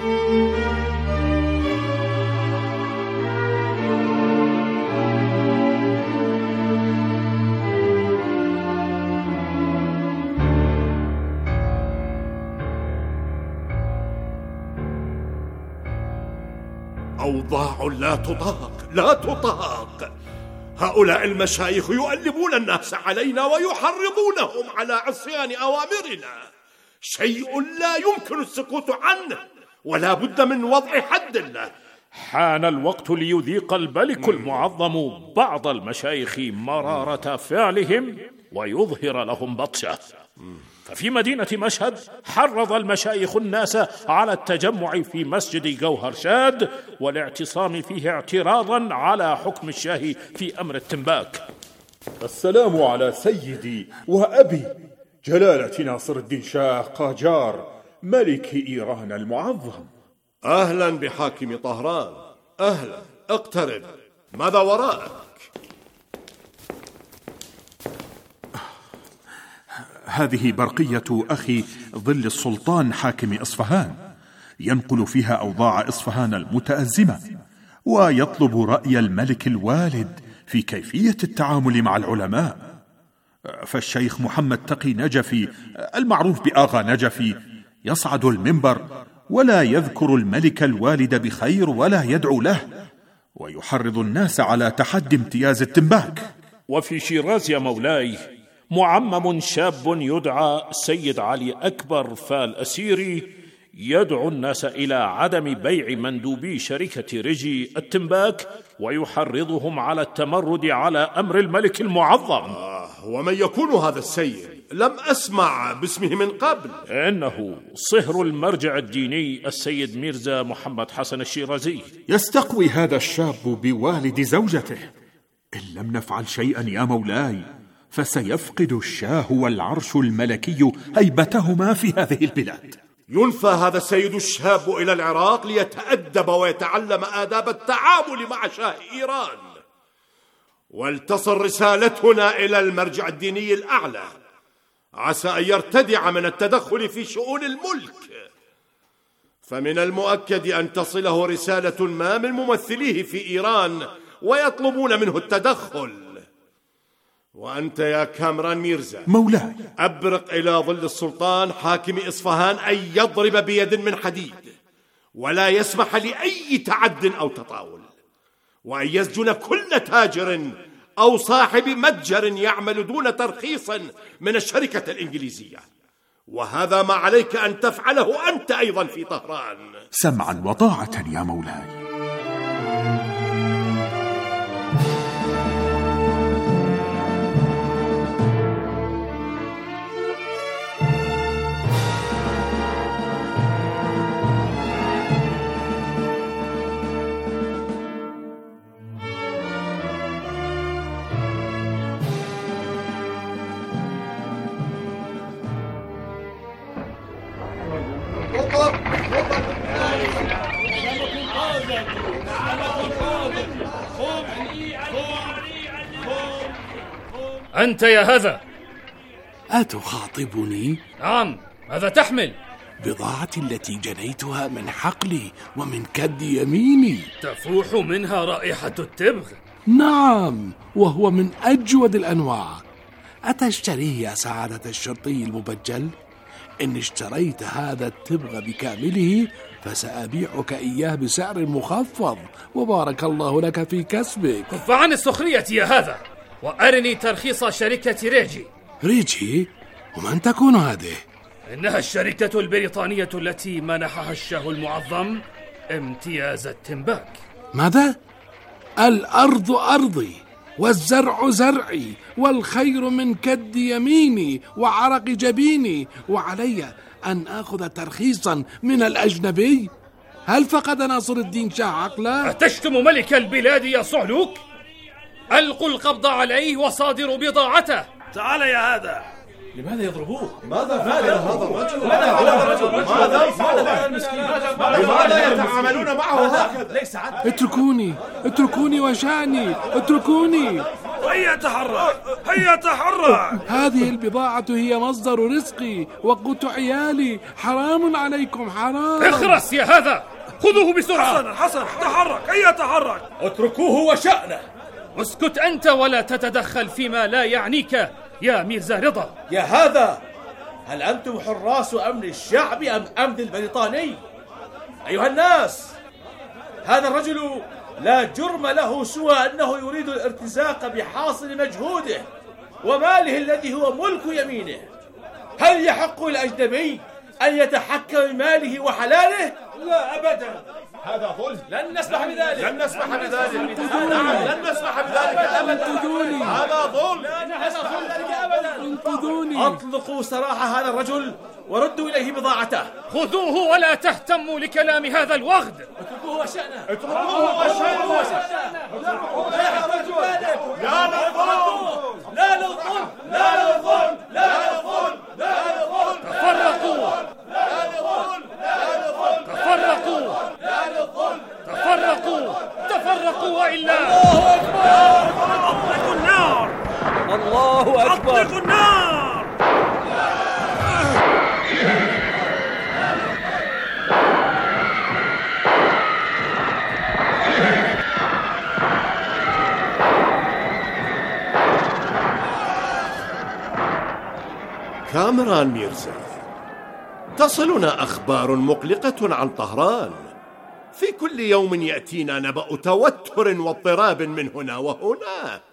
أوضاع لا تطاق. هؤلاء المشايخ يؤلبون الناس علينا ويحرضونهم على عصيان أوامرنا، شيء لا يمكن السكوت عنه ولا بد من وضع حد له. حان الوقت ليذيق الملك المعظم بعض المشايخ مرارة فعلهم ويظهر لهم بطشه. ففي مدينة مشهد حرض المشايخ الناس على التجمع في مسجد جوهر شاد والاعتصام فيه اعتراضا على حكم الشاه في أمر التنباك. السلام على سيدي وأبي جلالة ناصر الدين شاه قاجار ملك إيران المعظم. أهلا بحاكم طهران، أهلا، اقترب. ماذا وراءك؟ هذه برقية أخي ظل السلطان حاكم إصفهان، ينقل فيها أوضاع إصفهان المتأزمة ويطلب رأي الملك الوالد في كيفية التعامل مع العلماء. فالشيخ محمد تقي نجفي المعروف بآغا نجفي يصعد المنبر ولا يذكر الملك الوالد بخير ولا يدعو له، ويحرض الناس على تحدي امتياز التنباك. وفي شيراز يا مولاي معمم شاب يدعى سيد علي أكبر فالأسيري يدعو الناس إلى عدم بيع مندوبي شركة ريجي التنباك ويحرضهم على التمرد على أمر الملك المعظم. ومن يكون هذا السيد؟ لم أسمع باسمه من قبل. إنه صهر المرجع الديني السيد ميرزا محمد حسن الشيرازي. يستقوي هذا الشاب بوالد زوجته. إن لم نفعل شيئا يا مولاي فسيفقد الشاه والعرش الملكي هيبتهما في هذه البلاد. ينفى هذا السيد الشاب إلى العراق ليتأدب ويتعلم آداب التعامل مع شاه إيران، ولتصل رسالتنا إلى المرجع الديني الأعلى، عسى أن يرتدع من التدخل في شؤون الملك. فمن المؤكد أن تصله رسالة ما من ممثليه في إيران ويطلبون منه التدخل. وأنت يا كامران ميرزا مولاي أبرق إلى ظل السلطان حاكم إصفهان أن يضرب بيد من حديد ولا يسمح لأي تعد أو تطاول، وأن يسجن كل تاجر أو صاحب متجر يعمل دون ترخيص من الشركة الإنجليزية. وهذا ما عليك أن تفعله أنت أيضا في طهران. سمعا وطاعة يا مولاي. أنت يا هذا أتخاطبني؟ نعم. ماذا تحمل؟ بضاعتي التي جنيتها من حقلي ومن كد يميني. تفوح منها رائحة التبغ. نعم، وهو من أجود الأنواع. أتشتريه يا سعادة الشرطي المبجل؟ إن اشتريت هذا التبغ بكامله فسأبيعك إياه بسعر مخفض، وبارك الله لك في كسبك. كف عن السخرية يا هذا، وأرني ترخيص شركة ريجي. ريجي؟ ومن تكون هذه؟ إنها الشركة البريطانية التي منحها الشاه المعظم امتياز التنباك. ماذا؟ الأرض أرضي والزرع زرعي والخير من كد يميني وعرق جبيني، وعلي أن أخذ ترخيصا من الأجنبي؟ هل فقد ناصر الدين شاه عقله؟ أتشتم ملك البلاد يا صعلوك؟ ألقوا القبض عليه وصادروا بضاعته. تعال يا هذا. لماذا يضربوه؟ ماذا فعل هذا الرجل؟ لماذا يتعاملون معه هكذا؟ ليس عدل. اتركوني وشأني، اتركوني. هيا تحرك، هيا تحرك. هذه البضاعة هي مصدر رزقي وقوت عيالي. حرام عليكم، حرام. اخرس يا هذا، خذوه بسرعة. حسن تحرك، هيا تحرك. اتركوه وشأنه. اسكت أنت ولا تتدخل فيما لا يعنيك يا ميرزا رضا. يا هذا، هل أنتم حراس أمن الشعب أم أمن البريطاني؟ أيها الناس، هذا الرجل لا جرم له سوى أنه يريد الارتزاق بحاصل مجهوده وماله الذي هو ملك يمينه. هل يحق للأجنبي أن يتحكم بماله وحلاله؟ لا أبدا، هذا ظلم. لن نسمح بذلك. لن نسمح بذلك. نعم، لن نسمح بذلك أبدا. هذا ظلم. لا نسمح بذلك أبدا. انقذوني. أطلقوا سراح هذا الرجل وردوا إليه بضاعته. خذوه ولا تهتموا لكلام هذا الوغد. اتركوه وشأنه. اتركوه وشأنه. لا للظلم. لا للظلم. لا للظلم. لا للظلم. لا للظلم. لا للظلم. تفرقوا. لا للظلم. لا للظلم. تفرقوا. لا للظلم. تفرقوا. تفرقوا وإلا. الله أكبر. أطلقوا النار. الله أكبر. أطلقوا النار. كامران ميرزا، تصلنا أخبار مقلقة عن طهران. في كل يوم يأتينا نبأ توتر واضطراب من هنا وهناك.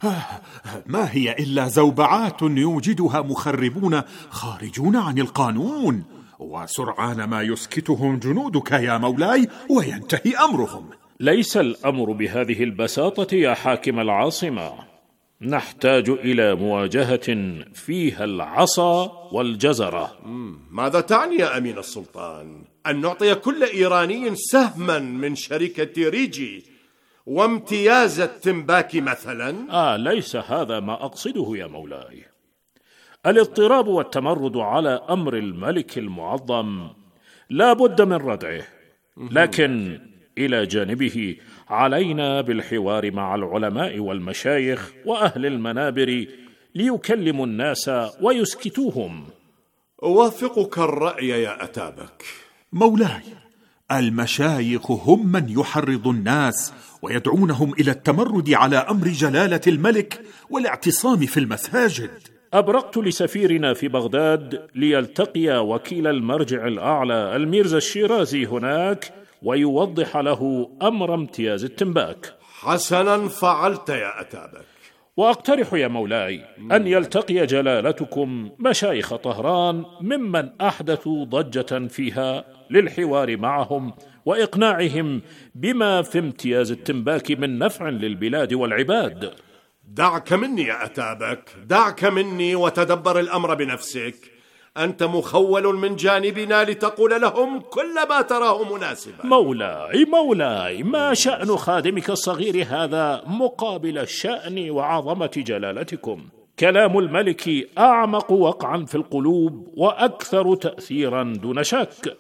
ما هي إلا زوبعات يوجدها مخربون خارجون عن القانون، وسرعان ما يسكتهم جنودك يا مولاي وينتهي أمرهم. ليس الأمر بهذه البساطة يا حاكم العاصمة، نحتاج إلى مواجهة فيها العصا والجزرة. ماذا تعني يا أمين السلطان؟ أن نعطي كل إيراني سهما من شركة ريجي وامتياز التنباكي مثلا؟ ليس هذا ما أقصده يا مولاي. الاضطراب والتمرد على أمر الملك المعظم لا بد من ردعه، لكن إلى جانبه علينا بالحوار مع العلماء والمشايخ وأهل المنابر ليكلموا الناس ويسكتوهم. أوافقك الرأي يا أتابك. مولاي، المشايخ هم من يحرض الناس ويدعونهم إلى التمرد على أمر جلالة الملك والاعتصام في المساجد. أبرقت لسفيرنا في بغداد ليلتقي وكيل المرجع الأعلى الميرزا الشيرازي هناك ويوضح له أمر امتياز التنباك. حسنا فعلت يا أتابك. وأقترح يا مولاي أن يلتقي جلالتكم مشايخ طهران ممن أحدثوا ضجة فيها للحوار معهم وإقناعهم بما في امتياز التنباك من نفع للبلاد والعباد. دعك مني يا أتابك، دعك مني وتدبر الأمر بنفسك. أنت مخول من جانبنا لتقول لهم كل ما تراه مناسبا. مولاي، ما شأن خادمك الصغير هذا مقابل الشأن وعظمة جلالتكم؟ كلام الملك أعمق وقعا في القلوب وأكثر تأثيرا دون شك.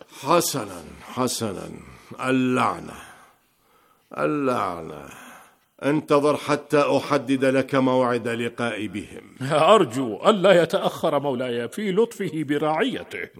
حسنا، اللعنة. انتظر حتى أحدد لك موعد لقاء بهم. أرجو ألا يتأخر مولاي في لطفه برعيته.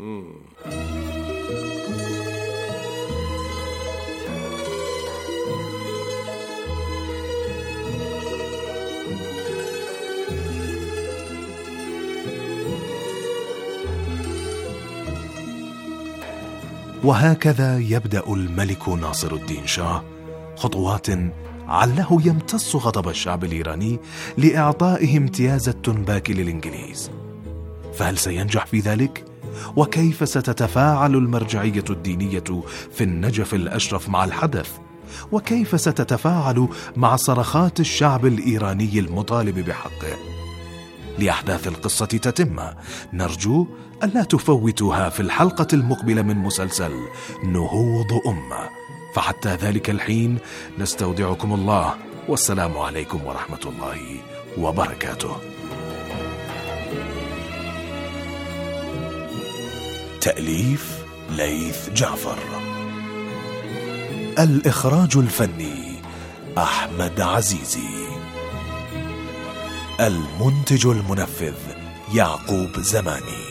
وهكذا يبدأ الملك ناصر الدين شاه خطوات عله يمتص غضب الشعب الإيراني لإعطائه امتياز التنباك للإنجليز. فهل سينجح في ذلك؟ وكيف ستتفاعل المرجعية الدينية في النجف الأشرف مع الحدث؟ وكيف ستتفاعل مع صرخات الشعب الإيراني المطالب بحقه؟ لأحداث القصة تتم نرجو ألا تفوتوها في الحلقة المقبلة من مسلسل نهوض أمة. فحتى ذلك الحين نستودعكم الله، والسلام عليكم ورحمة الله وبركاته. تأليف ليث جعفر، الإخراج الفني أحمد عزيزي، المنتج المنفذ يعقوب زماني.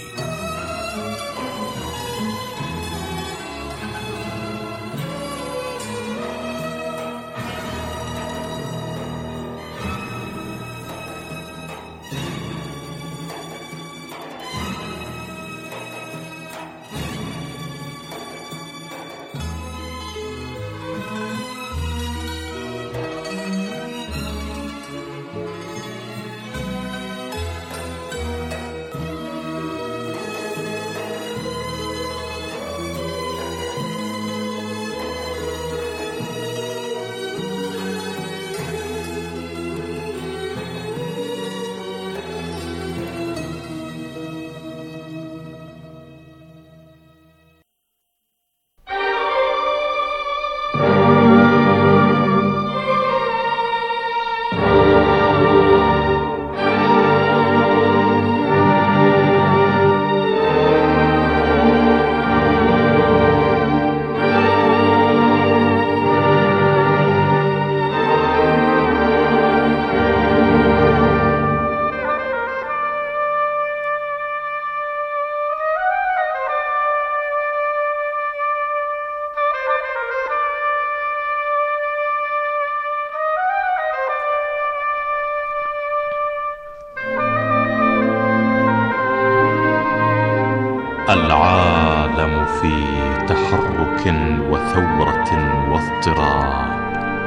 العالم في تحرك وثورة واضطراب،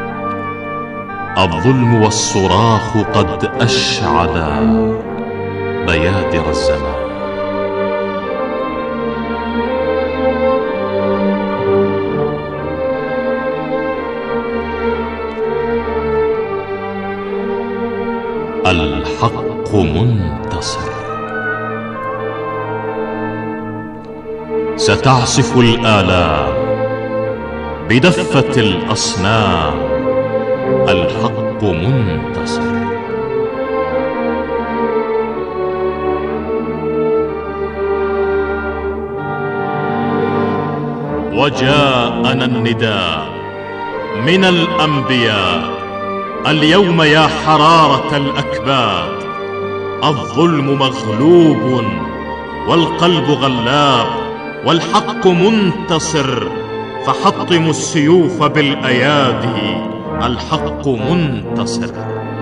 الظلم والصراخ قد أشعلا بيادر الزمان. الحق منتصر. ستعصف الآلام بدفة الأصنام، الحق منتصر. وجاءنا النداء من الأنبياء، اليوم يا حرارة الأكباد، الظلم مغلوب والقلب غلاب، والحق منتصر، فحطموا السيوف بالأيادي، الحق منتصر.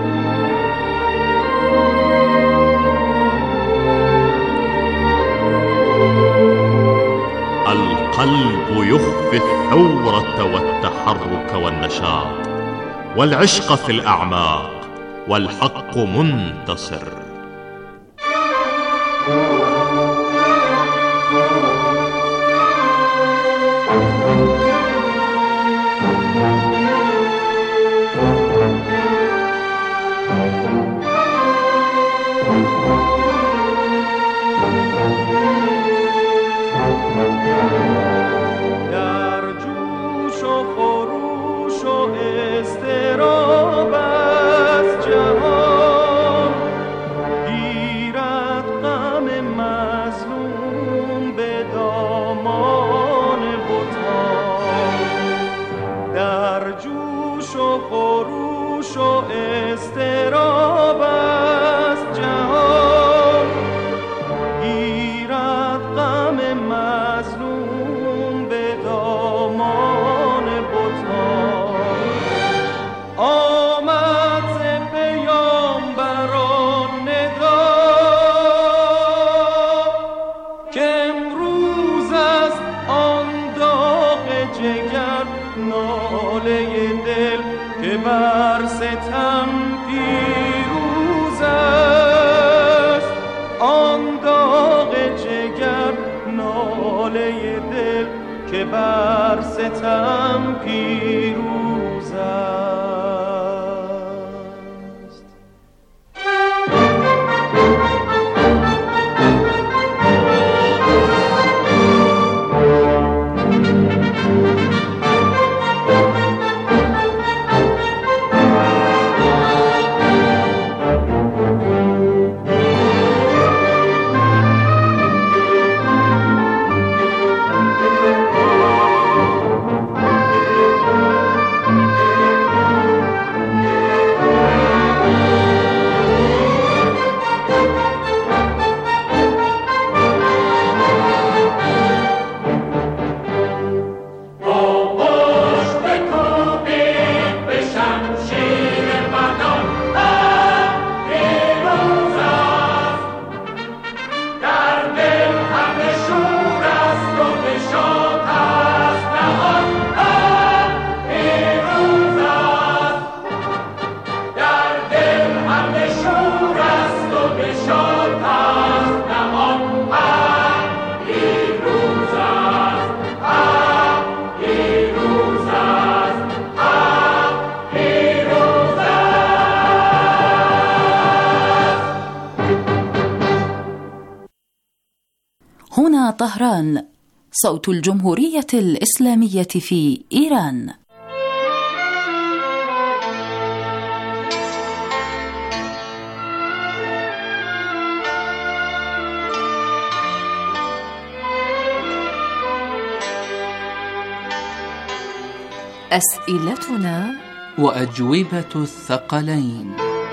القلب يخفي الثورة والتحرك والنشاط، والعشق في الأعماق، والحق منتصر. هنا طهران، صوت الجمهورية الإسلامية في إيران. أسئلتنا وأجوبة الثقلين.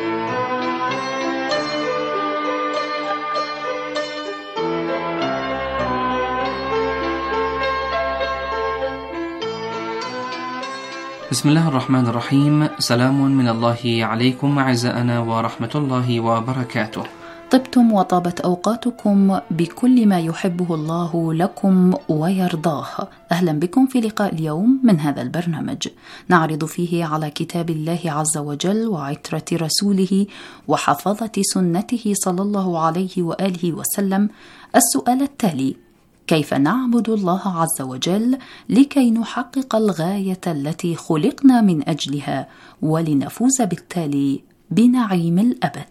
بسم الله الرحمن الرحيم. سلام من الله عليكم أعزائنا ورحمة الله وبركاته. طبتم وطابت أوقاتكم بكل ما يحبه الله لكم ويرضاه. أهلا بكم في لقاء اليوم من هذا البرنامج، نعرض فيه على كتاب الله عز وجل وعترة رسوله وحفظة سنته صلى الله عليه وآله وسلم السؤال التالي: كيف نعبد الله عز وجل لكي نحقق الغاية التي خلقنا من أجلها ولنفوز بالتالي بنعيم الأبد؟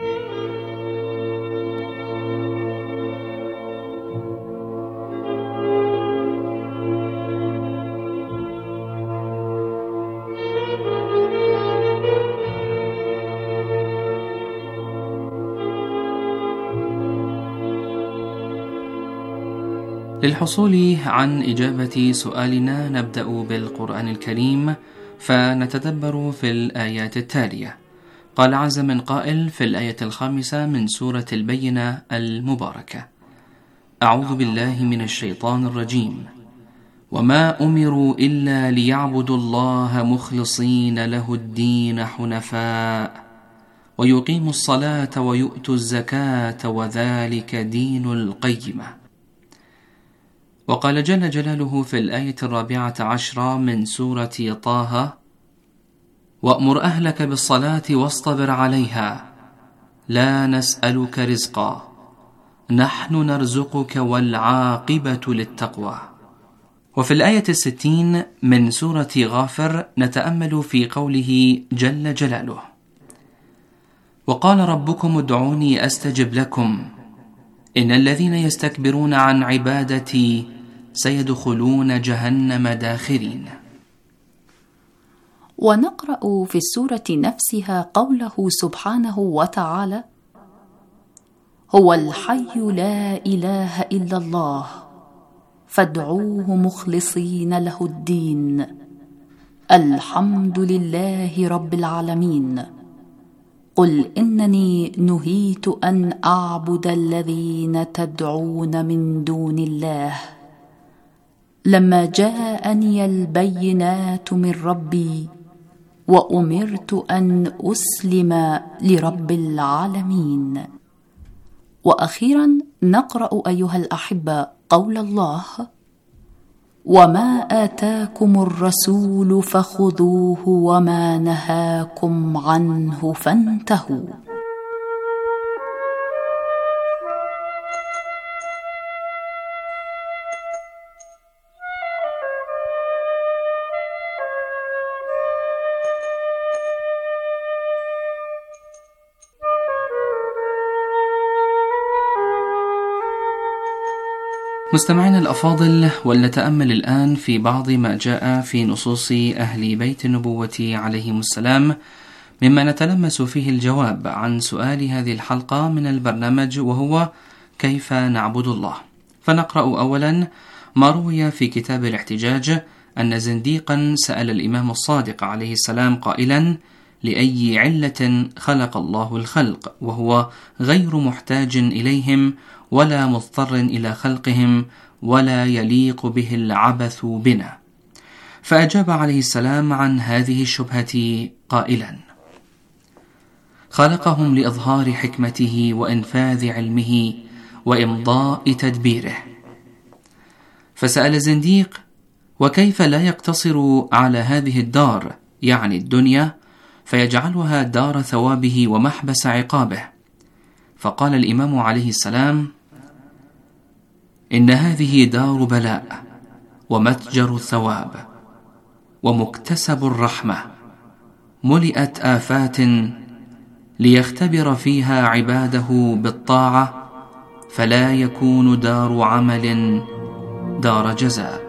للحصول عن إجابة سؤالنا نبدأ بالقرآن الكريم، فنتدبر في الآيات التالية. قال عز من قائل في الآية 5 من سورة البينة المباركة: أعوذ بالله من الشيطان الرجيم، وما أمروا إلا ليعبدوا الله مخلصين له الدين حنفاء ويقيموا الصلاة ويؤتوا الزكاة وذلك دين القيمة. وقال جل جلاله في الآية 14 من سورة طه: وأمر أهلك بالصلاة واصطبر عليها لا نسألك رزقا نحن نرزقك والعاقبة للتقوى. وفي الآية 60 من سورة غافر نتأمل في قوله جل جلاله: وقال ربكم ادعوني أستجب لكم إن الذين يستكبرون عن عبادتي سيدخلون جهنم داخرين. ونقرأ في السورة نفسها قوله سبحانه وتعالى: هو الحي لا إله إلا الله فادعوه مخلصين له الدين الحمد لله رب العالمين قل إنني نهيت أن أعبد الذين تدعون من دون الله لما جاءني البينات من ربي وأمرت أن أسلم لرب العالمين. وأخيرا نقرأ أيها الأحبة قول الله: وما آتاكم الرسول فخذوه وما نهاكم عنه فانتهوا. مستمعينا الأفاضل، ولنتأمل الآن في بعض ما جاء في نصوص أهل بيت النبوة عليهم السلام، مما نتلمس فيه الجواب عن سؤال هذه الحلقة من البرنامج، وهو كيف نعبد الله. فنقرأ أولا ما روي في كتاب الاحتجاج أن زنديقا سأل الإمام الصادق عليه السلام قائلا: لأي علة خلق الله الخلق وهو غير محتاج إليهم ولا مضطر إلى خلقهم ولا يليق به العبث بنا؟ فأجاب عليه السلام عن هذه الشبهة قائلا: خلقهم لإظهار حكمته وإنفاذ علمه وإمضاء تدبيره. فسأل الزنديق: وكيف لا يقتصر على هذه الدار، يعني الدنيا، فيجعلها دار ثوابه ومحبس عقابه؟ فقال الإمام عليه السلام: إن هذه دار بلاء ومتجر الثواب ومكتسب الرحمة، ملئت آفات ليختبر فيها عباده بالطاعة، فلا يكون دار عمل دار جزاء.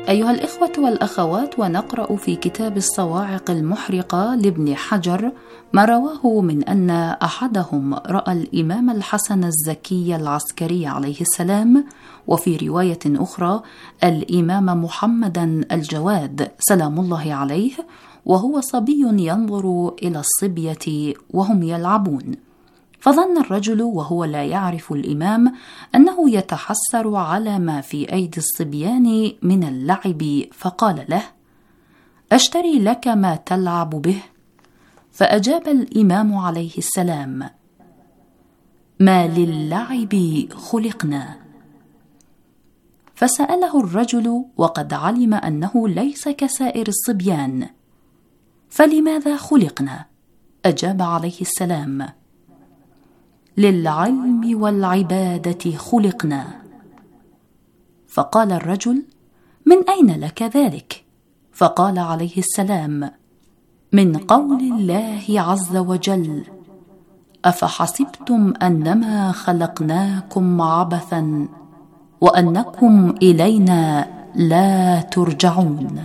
أيها الإخوة والأخوات، ونقرأ في كتاب الصواعق المحرقة لابن حجر ما رواه من أن أحدهم رأى الإمام الحسن الزكي العسكري عليه السلام، وفي رواية أخرى الإمام محمدا الجواد سلام الله عليه وهو صبي ينظر إلى الصبية وهم يلعبون، فظن الرجل وهو لا يعرف الإمام أنه يتحسر على ما في أيدي الصبيان من اللعب، فقال له: أشتري لك ما تلعب به؟ فأجاب الإمام عليه السلام: ما للعب خلقنا. فسأله الرجل وقد علم أنه ليس كسائر الصبيان: فلماذا خلقنا؟ أجاب عليه السلام: للعلم والعبادة خلقنا. فقال الرجل: من أين لك ذلك؟ فقال عليه السلام: من قول الله عز وجل: أفحسبتم أنما خلقناكم عبثا وأنكم إلينا لا ترجعون.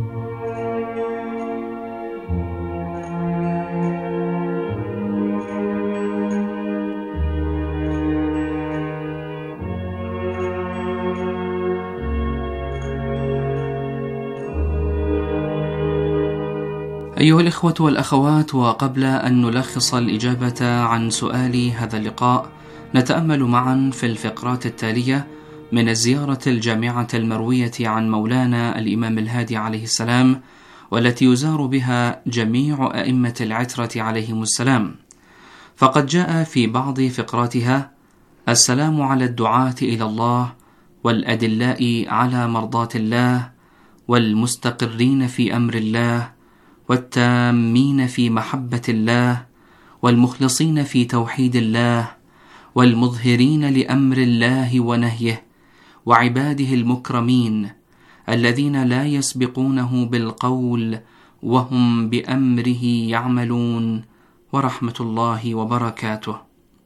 أيها الإخوة والأخوات، وقبل أن نلخص الإجابة عن سؤال هذا اللقاء، نتأمل معا في الفقرات التالية من الزيارة الجامعة المروية عن مولانا الإمام الهادي عليه السلام، والتي يزار بها جميع أئمة العترة عليهم السلام. فقد جاء في بعض فقراتها: السلام على الدعاة إلى الله، والأدلاء على مرضاة الله، والمستقرين في أمر الله، والتامين في محبة الله، والمخلصين في توحيد الله، والمظهرين لأمر الله ونهيه، وعباده المكرمين الذين لا يسبقونه بالقول وهم بأمره يعملون، ورحمة الله وبركاته.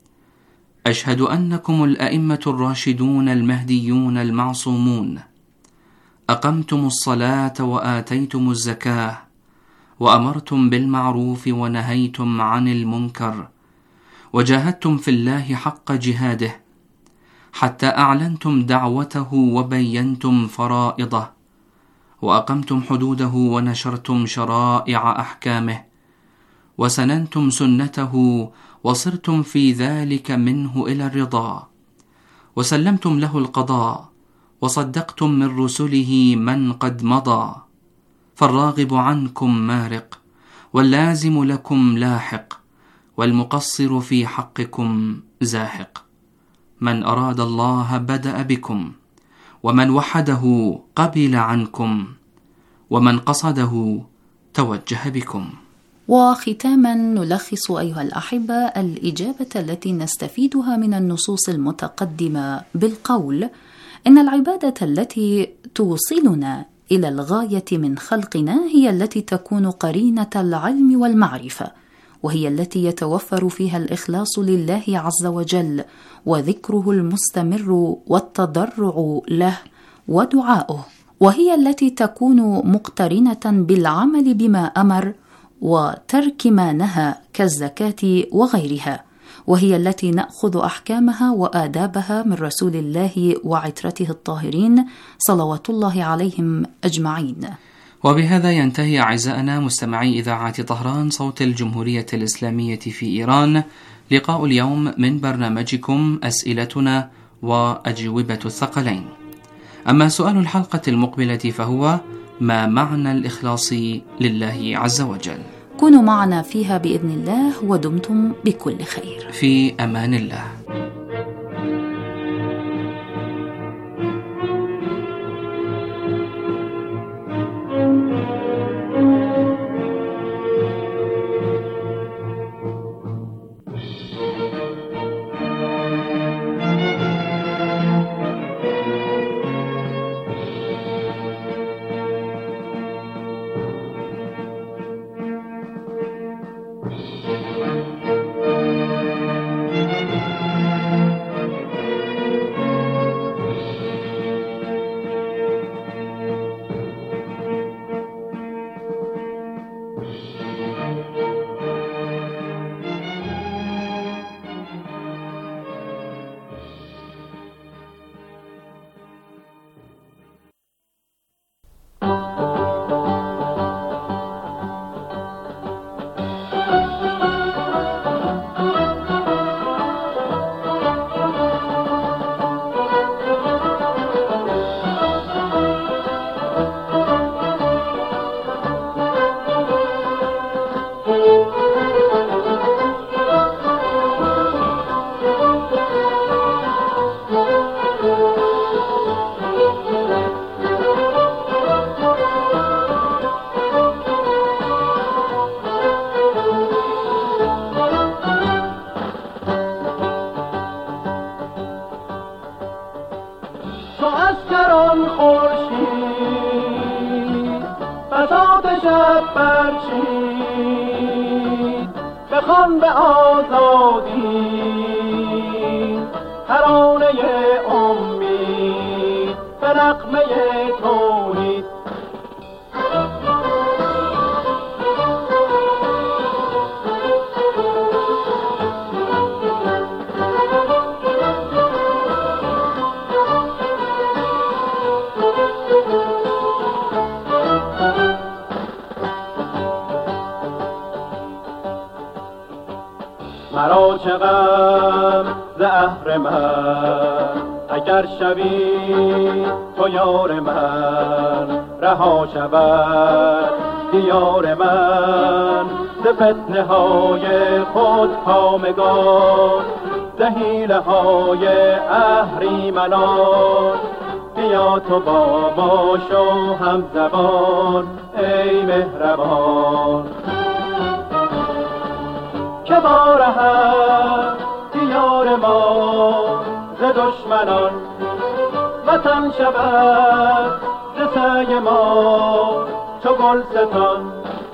أشهد أنكم الأئمة الراشدون المهديون المعصومون، أقمتم الصلاة وآتيتم الزكاة، وأمرتم بالمعروف ونهيتم عن المنكر، وجاهدتم في الله حق جهاده، حتى أعلنتم دعوته وبينتم فرائضه، وأقمتم حدوده ونشرتم شرائع أحكامه، وسننتم سنته، وصرتم في ذلك منه إلى الرضا، وسلمتم له القضاء، وصدقتم من رسله من قد مضى، فالراغب عنكم مارق، واللازم لكم لاحق، والمقصر في حقكم زاهق. من أراد الله بدأ بكم، ومن وحده قبل عنكم، ومن قصده توجه بكم. وختاما نلخص أيها الأحبة الإجابة التي نستفيدها من النصوص المتقدمة بالقول: إن العبادة التي توصلنا إلى الغاية من خلقنا هي التي تكون قرينة العلم والمعرفة، وهي التي يتوفر فيها الإخلاص لله عز وجل، وذكره المستمر والتضرع له ودعاؤه، وهي التي تكون مقترنة بالعمل بما أمر وترك ما نهى كالزكاة وغيرها، وهي التي نأخذ أحكامها وآدابها من رسول الله وعترته الطاهرين صلوات الله عليهم أجمعين. وبهذا ينتهي أعزائنا مستمعي إذاعة طهران صوت الجمهورية الإسلامية في إيران لقاء اليوم من برنامجكم أسئلتنا وأجوبة الثقلين. أما سؤال الحلقة المقبلة فهو: ما معنى الإخلاص لله عز وجل؟ كونوا معنا فيها بإذن الله، ودمتم بكل خير. في أمان الله. بساط شب برچید بخوان به آزادی ترانه امید به نغمه توحید. مرا چه غم ز اهرمن اگر شوی تو یار من، رها شود دیار من ز فتنه های خود کامگان، ز حیله های اهریمنان. بیا تو با ما شو همزبان ای مهربان، که بارهد دیار ما ز دشمنان، وطن شود ز سعی ما چو گلستان.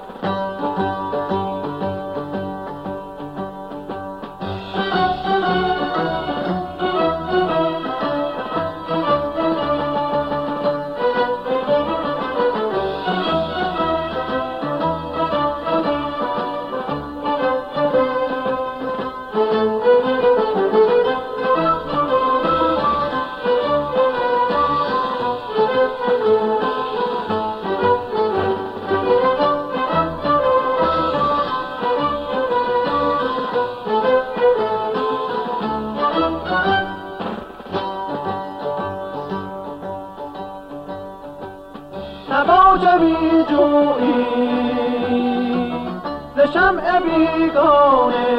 جوی جویی ز شمع بیگانه،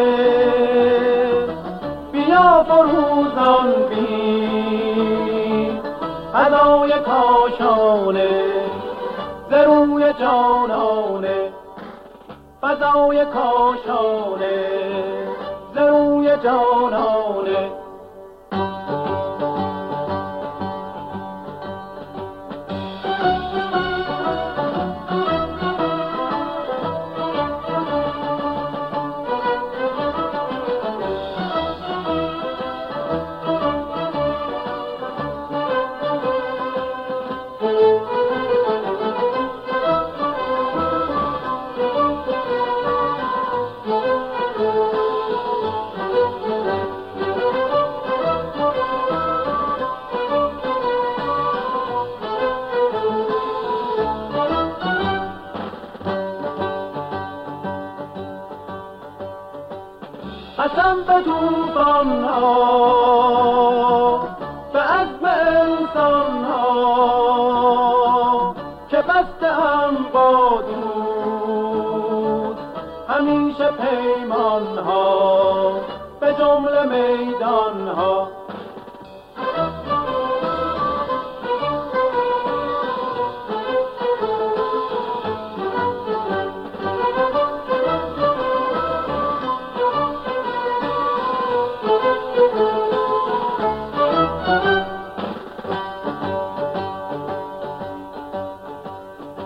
بیا فروزان بی فضای کاشانه، ز روی جانانه فضای کاشانه، ز روی جانانه. قسم به توفان ها، به عزم انسان ها، که بسته‌ام با دوست همیشه پیمان ها، به جمله میدان ها.